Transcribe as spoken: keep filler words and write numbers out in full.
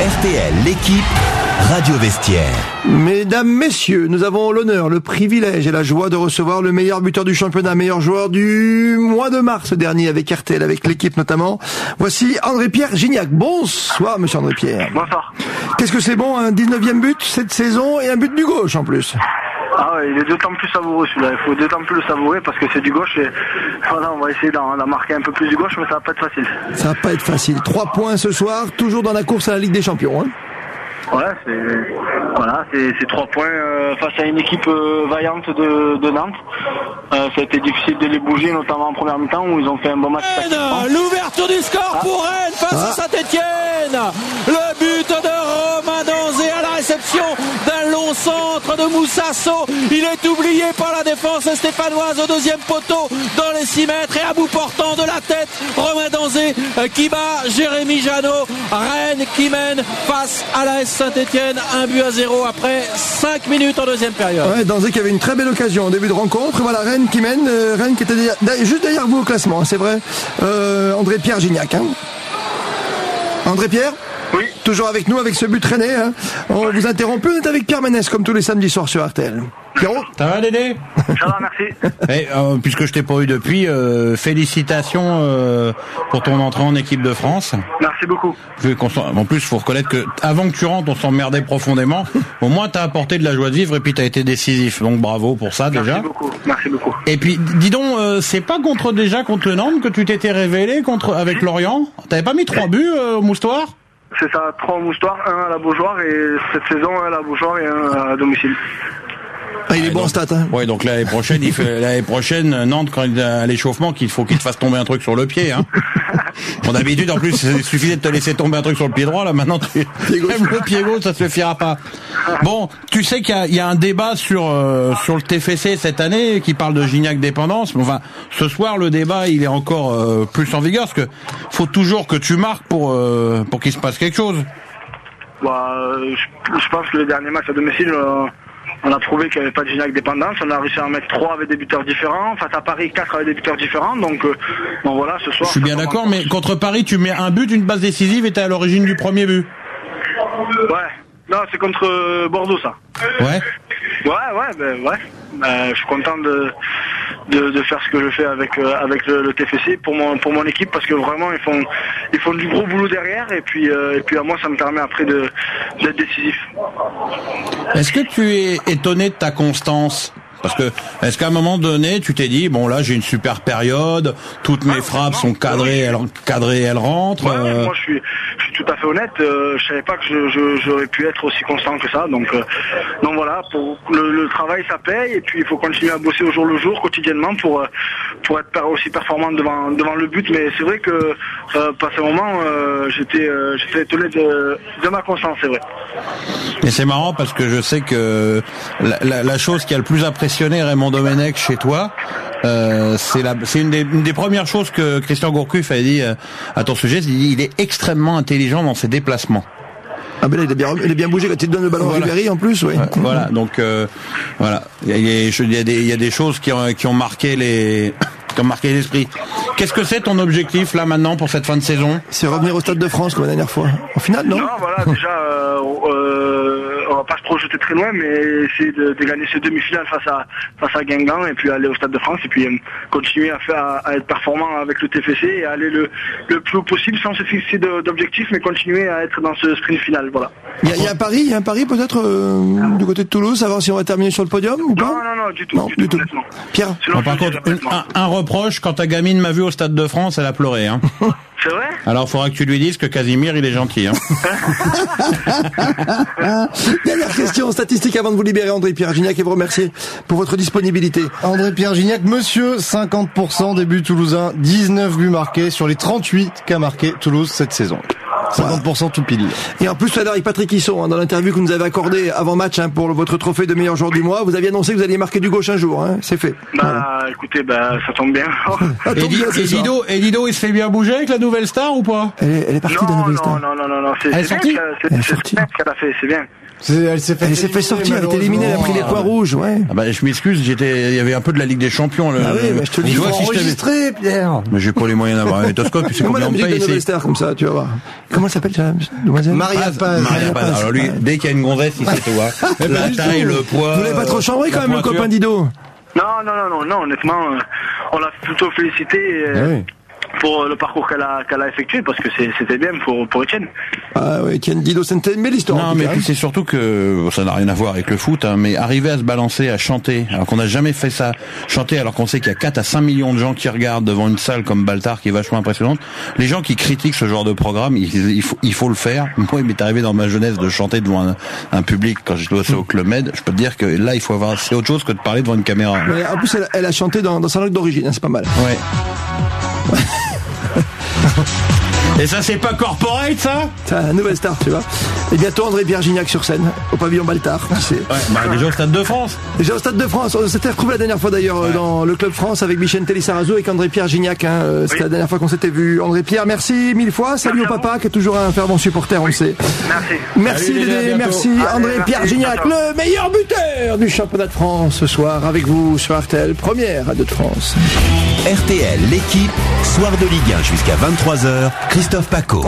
R T L, l'équipe Radio Vestiaire. Mesdames, messieurs, nous avons l'honneur, le privilège et la joie de recevoir le meilleur buteur du championnat, meilleur joueur du mois de mars dernier avec R T L, avec l'équipe notamment. Voici André-Pierre Gignac. Bonsoir, monsieur André-Pierre. Bonsoir. Qu'est-ce que c'est bon, un dix-neuvième but cette saison et un but du gauche en plus. Ah ouais, il est d'autant plus savoureux celui-là, il faut d'autant plus le savourer parce que c'est du gauche et voilà, on va essayer d'en, d'en marquer un peu plus du gauche, mais ça va pas être facile. Ça va pas être facile. Trois points ce soir, toujours dans la course à la Ligue des Champions, hein. Ouais, c'est voilà, c'est, c'est trois points euh, face à une équipe euh, vaillante de, de Nantes. Euh, ça a été difficile de les bouger, notamment en première mi-temps où ils ont fait un bon match. Rennes, l'ouverture du score ah. pour Rennes face ah. à Saint-Etienne. Le but de Romain Danzé à la réception d'un long centre de Moussasso. Il est oublié par la défense stéphanoise au deuxième poteau dans les six mètres et à bout portant de la tête Romain Danzé euh, qui bat Jérémy Janot. Rennes qui mène face à la S Saint-Etienne, un but à zéro après cinq minutes en deuxième période. Ouais, Danzé qui avait une très belle occasion en début de rencontre. Voilà Rennes qui mène, euh, Rennes qui était derrière, juste derrière vous au classement, hein, c'est vrai. Euh, André-Pierre Gignac. Hein. André-Pierre ? Oui. Toujours avec nous avec ce but rennais. Hein. On vous interrompt, on est avec Pierre Ménès comme tous les samedis soirs sur R T L. Pierrot ? Ça va Dédé ? Ça va, merci. Et, euh, puisque je t'ai pas eu depuis, euh, félicitations euh, pour ton entrée en équipe de France. Merci beaucoup. En plus, il faut reconnaître que avant que tu rentres, on s'emmerdait profondément. Au moins, t'as apporté de la joie de vivre et puis t'as été décisif. Donc bravo pour ça déjà. Merci beaucoup. Merci beaucoup. Et puis, dis donc, euh, c'est pas contre déjà contre le Nantes que tu t'étais révélé contre avec Lorient ? T'avais pas mis trois buts euh, au Moustoir ? C'est ça, trois au Moustoir, un à la Beaujoire et cette saison un à la Beaujoire et un à domicile. Ah, il est bon en stat, hein. Ouais, donc l'année prochaine, il fait, l'année prochaine, Nantes, quand il a à l'échauffement, qu'il faut qu'il te fasse tomber un truc sur le pied, hein. Bon, d'habitude, en plus, il suffisait de te laisser tomber un truc sur le pied droit, là, maintenant, tu, même le pied gauche, ça se fiera pas. Bon, tu sais qu'il y a, il y a un débat sur, euh, sur le T F C cette année, qui parle de Gignac dépendance, mais enfin, ce soir, le débat, il est encore, euh, plus en vigueur, parce que faut toujours que tu marques pour, euh, pour qu'il se passe quelque chose. Bah, euh, je, je pense que le dernier match à domicile, euh, on a prouvé qu'il n'y avait pas de Gignac dépendance. On a réussi à en mettre trois avec des buteurs différents. Face à Paris, quatre avec des buteurs différents. Donc, euh, bon voilà, ce soir. Je suis bien d'accord, mais contre Paris, tu mets un but, une base décisive et t'es à l'origine du premier but. Ouais. Non, c'est contre euh, Bordeaux, ça. Ouais. Ouais, ouais, ben ouais. Ben, je suis content de, de de faire ce que je fais avec euh, avec le, le T F C pour mon pour mon équipe parce que vraiment ils font ils font du gros boulot derrière et puis euh, et puis à moi ça me permet après de d'être décisif. Est-ce que tu es étonné de ta constance ? Parce que, est-ce qu'à un moment donné, tu t'es dit, bon là, j'ai une super période, toutes mes frappes sont cadrées, elles, cadrées, elles rentrent. Ouais, euh... Moi, je suis, je suis tout à fait honnête. Euh, je savais pas que je, je, j'aurais pu être aussi constant que ça. Donc, euh, donc voilà, pour le, le travail, ça paye, et puis il faut continuer à bosser au jour le jour, quotidiennement, pour pour être aussi performant devant devant le but. Mais c'est vrai que, euh, par ce moment, euh, j'étais, euh, j'étais étonné de, de ma constance, c'est vrai. Et c'est marrant parce que je sais que la, la, la chose qui a le plus apprécié Raymond Domenech chez toi, euh, c'est la, c'est une des, une des premières choses que Christian Gourcuff a dit euh, à ton sujet. Il, il est extrêmement intelligent dans ses déplacements. Ah ben là, il est bien, il est bien bougé quand il te donne le ballon voilà. à Ribéry en plus, oui. Ouais, voilà, donc euh, voilà, il y a, il y a des, il y a des choses qui ont, qui ont marqué les, qui ont marqué l'esprit. Qu'est-ce que c'est ton objectif là maintenant pour cette fin de saison ? C'est revenir au Stade de France comme la dernière fois. En finale, non ? Non, voilà, déjà, euh, euh, on va pas se projeter très loin, mais essayer de, de gagner ces demi-finales face à face à Guingamp et puis aller au Stade de France et puis euh, continuer à faire à, à être performant avec le T F C et à aller le le plus haut possible sans se fixer de, d'objectifs, mais continuer à être dans ce sprint final, voilà. Il y a, il y a un pari, il y a un pari peut-être euh, du côté de Toulouse, savoir si on va terminer sur le podium ou pas ? Non, non, non, du tout, non, du, du tout. tout. Pierre. Bon, par contre, une, un, un reproche, quand ta gamine m'a vu au Stade de France, elle a pleuré, hein. C'est vrai ? Alors, il faudra que tu lui dises que Casimir, il est gentil, hein. Dernière question statistique avant de vous libérer, André-Pierre Gignac, et vous remercier pour votre disponibilité. André-Pierre Gignac, monsieur, cinquante pour cent des buts toulousains, dix-neuf buts marqués sur les trente-huit qu'a marqué Toulouse cette saison. cinquante pour cent tout pile. Et en plus, tout à l'heure, avec Patrick Hisson, hein, dans l'interview que vous nous avez accordée avant match hein, pour votre trophée de meilleur joueur du mois, vous aviez annoncé que vous alliez marquer du gauche un jour, hein, c'est fait. Bah, voilà. Écoutez, bah, ça tombe bien. Et, Di- et, Dido, et Dido, il se fait bien bouger avec la nouvelle star ou pas ? Elle est, elle est partie non, de la nouvelle non, star. Non, non, non, non, c'est, elle est c'est sortie bien, c'est, elle est c'est sortie. bien ce qu'elle a fait, c'est bien. C'est, elle s'est fait, elle s'est fait sortir, elle est éliminée, elle a pris les points rouges, ouais. Ah bah, je m'excuse, j'étais, il y avait un peu de la Ligue des Champions. Le, ah oui, mais je te le dis, il faut enregistrer, Pierre. Mais j'ai pas les moyens d'avoir un éthoscope, c'est combien on me paye ici. Comme ça, tu vas voir. Comment comment elle s'appelle, demoiselle? Maria Paz. Maria Paz. Alors lui, dès qu'il y a une gonzesse, il sait tout, hein. La taille, le poids. Vous l'avez pas trop chambré quand même, le copain d'Ido? Non, non, non, non, non, honnêtement, euh, on l'a plutôt félicité euh, Oui. pour euh, le parcours qu'elle a, qu'elle a effectué, parce que c'est- c'était bien pour, pour Etienne. Ah oui, Etienne Didot, c'était une belle histoire. en Non, tout mais cas, puis hein. c'est surtout que bon, ça n'a rien à voir avec le foot, hein, mais arriver à se balancer, à chanter, alors qu'on n'a jamais fait ça, chanter alors qu'on sait qu'il y a quatre à cinq millions de gens qui regardent devant une salle comme Baltar qui est vachement impressionnante. Les gens qui critiquent ce genre de programme, il, il faut, il faut le faire. Moi, il m'est arrivé dans ma jeunesse de chanter devant un, un public quand j'étais au Club Med. Je peux te dire que là, il faut avoir, c'est autre chose que de parler devant une caméra. Mais en plus, elle, elle a chanté dans, dans sa langue d'origine, hein, c'est pas mal. Ouais. Et ça, c'est pas corporate, ça? C'est la nouvelle star, tu vois. Et bientôt André-Pierre Gignac sur scène, au pavillon Baltar. C'est Ouais, bah, déjà au Stade de France. déjà au Stade de France. On s'était retrouvé la dernière fois d'ailleurs Ouais. dans le Club France avec Michel Télissarazo et André-Pierre Gignac. Hein. Euh, C'était Oui. la dernière fois qu'on s'était vu. André-Pierre, merci mille fois. Salut Merci au à papa qui est toujours un fervent supporter, on le sait. Merci. Merci Salut, Dédé, à Dédé, bientôt. merci Allez, André-Pierre merci, Gignac, ciao, ciao. le meilleur buteur du championnat de France ce soir avec vous sur R T L, première radio de France. R T L, l'équipe, soir de Ligue un jusqu'à vingt-trois heures, Christophe Paco.